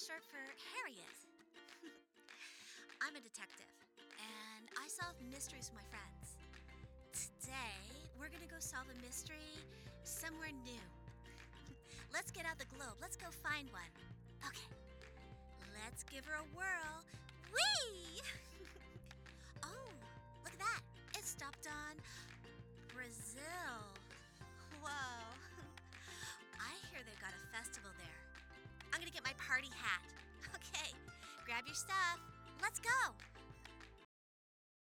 short for Harriet. I'm a detective, and I solve mysteries with my friends. Today, we're gonna go solve a mystery somewhere new. Let's get out the globe. Let's go find one. Okay, let's give her a whirl. Whee! Oh, look at that. It stopped on Brazil. Whoa. I hear they've got a festival there. I'm gonna get my party hat. Okay, grab your stuff. Let's go.